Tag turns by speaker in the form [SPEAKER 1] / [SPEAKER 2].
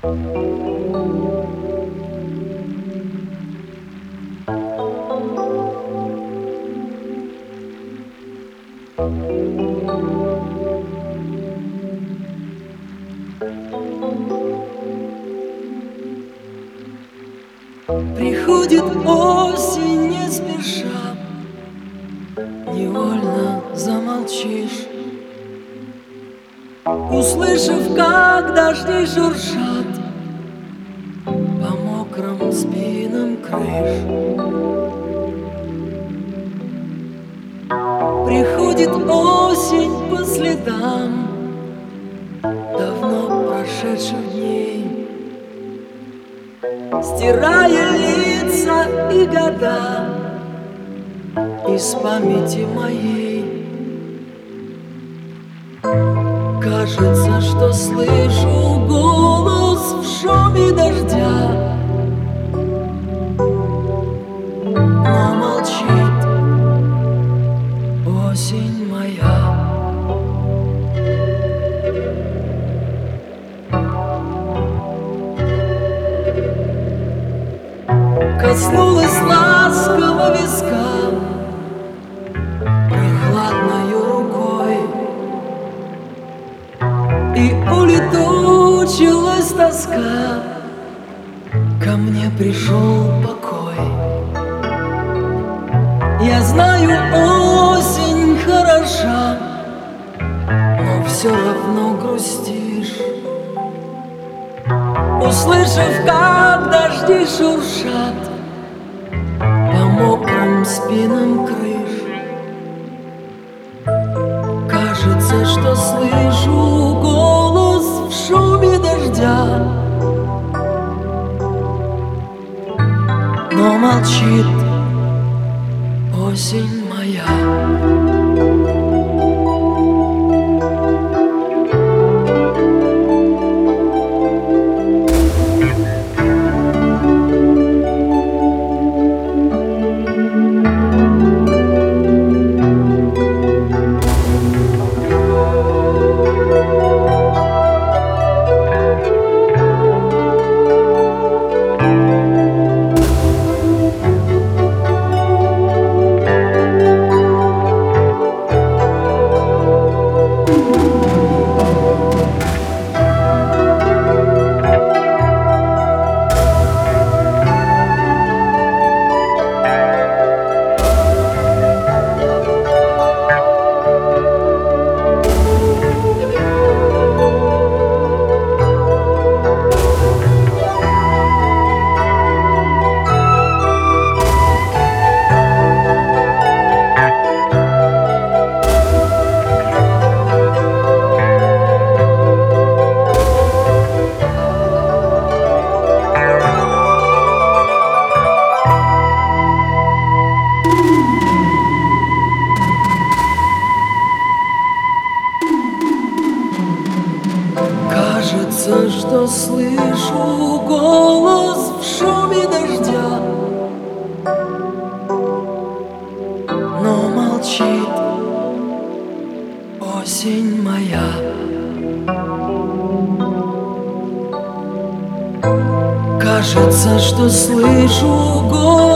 [SPEAKER 1] Приходит осень не спеша, невольно замолчишь, услышав, как дожди шуршат по мокрым спинам крыш. Приходит осень по следам давно прошедших дней, стирая лица и года из памяти моей. Кажется, что слышу голос в шуме дождя, но молчит осень моя. Коснулась ласково виска прохладною рукой, и улетучилась тоска, ко мне пришел покой. Я знаю, осень хороша, но все равно грустишь, услышав, как дожди шуршат по мокрым спинам крыш. Кажется, что слышу голос в шуме дождя, но молчит осень моя. Кажется, что слышу голос в шуме дождя, но молчит осень моя. Кажется, что слышу голос